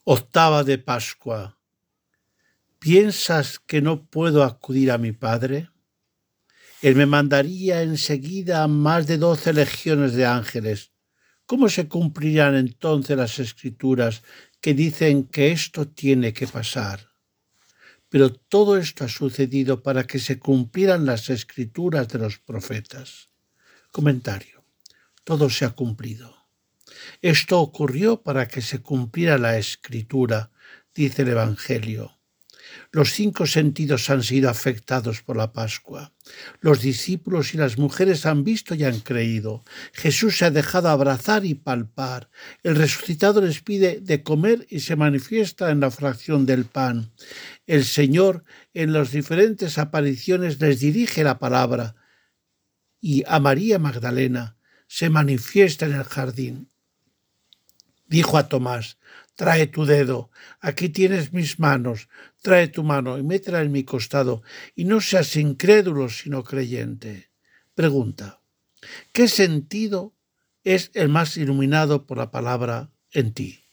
Octava de Pascua. ¿Piensas que no puedo acudir a mi Padre? Él me mandaría enseguida a más de 12 legiones de ángeles. ¿Cómo se cumplirán entonces las Escrituras que dicen que esto tiene que pasar? Pero todo esto ha sucedido para que se cumplieran las Escrituras de los profetas. Comentario. Todo se ha cumplido. Esto ocurrió para que se cumpliera la Escritura, dice el Evangelio. Los 5 sentidos han sido afectados por la Pascua. Los discípulos y las mujeres han visto y han creído. Jesús se ha dejado abrazar y palpar. El resucitado les pide de comer y se manifiesta en la fracción del pan. El Señor en las diferentes apariciones les dirige la palabra y a María Magdalena se manifiesta en el jardín. Dijo a Tomás: trae tu dedo, aquí tienes mis manos, trae tu mano y métela en mi costado, y no seas incrédulo sino creyente. Pregunta: ¿qué sentido es el más iluminado por la palabra en ti?